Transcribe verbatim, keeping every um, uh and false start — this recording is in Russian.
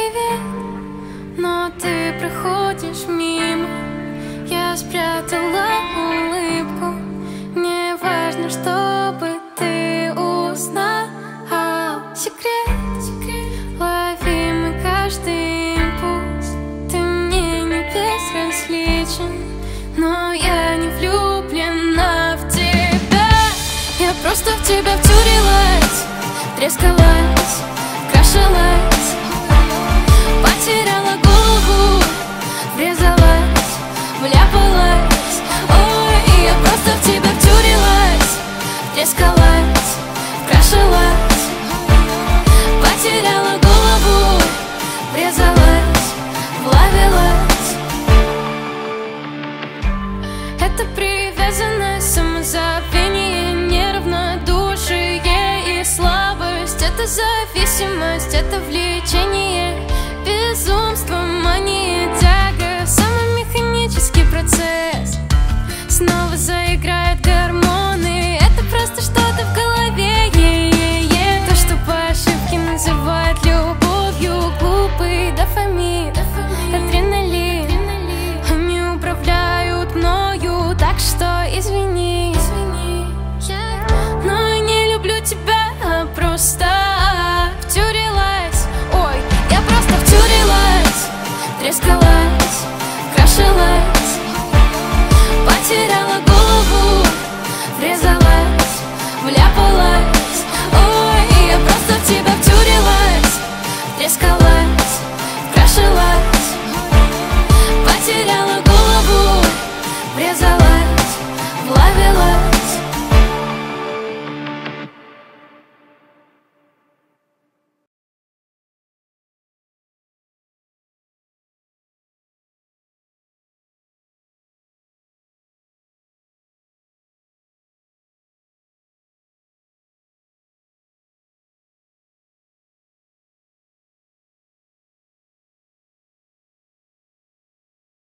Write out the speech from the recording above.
привет, но ты проходишь мимо. Я спрятала улыбку. Мне важно, чтобы ты узнал секрет, ловимый каждый импульс. Ты мне не безразличен, но я не влюблена в тебя. Я просто в тебя втюрилась, трескалась, крашилась, потеряла голову, врезалась, вляпалась. Ой, я просто в тебя втюрилась, трескалась, крашилась, потеряла голову, врезалась, влавилась. Это привязанность, самозабвение, неравнодушие и слабость. Это зависимость, это влечение.